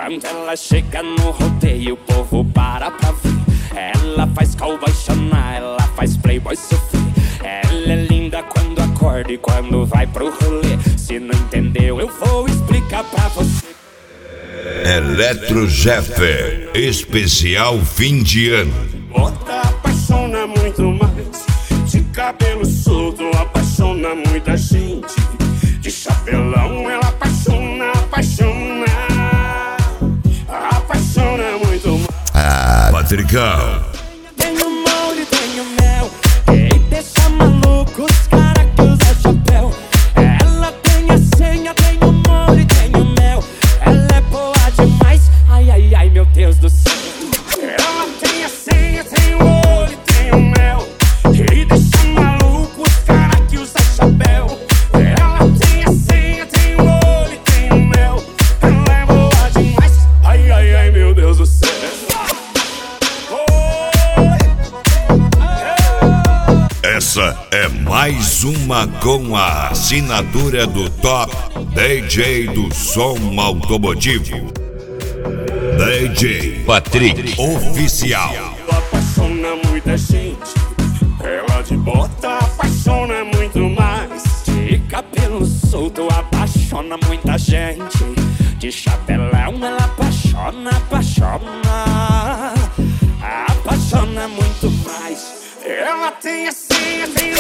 Quando ela chega no rodeio, o povo para pra ver. Ela faz cowboy chorar, ela faz playboy sofrer. Ela é linda quando acorda e quando vai pro rolê. Se não entendeu, eu vou explicar pra você. Eletro Jeffer, especial fim de ano. Bota apaixona muito mais. De cabelo solto apaixona muita gente. De chapelão ela apaixona, apaixona. Apaixona muito mais. Patricão. Tenho molho, tenho mel. Quem deixa maluco os caras que usam chapéu. Ela tem a senha, tem o molho, tem o mel. Ela é boa demais, ai, ai, ai, meu Deus do céu. Ela tem a senha, tem o molho, tem o mel. Quem deixa maluco os caras que usam chapéu. Ela tem a senha, tem o molho, tem o mel. Ela é boa demais, ai, ai, ai, meu Deus do céu. Essa é mais uma com a assinatura do top DJ do som automotivo, DJ Patrick Oficial. Apaixona muita gente. Ela de bota apaixona muito mais. De cabelo solto apaixona muita gente. De chapelão ela apaixona, apaixona. Apaixona muito mais. Ela tem a senha, tem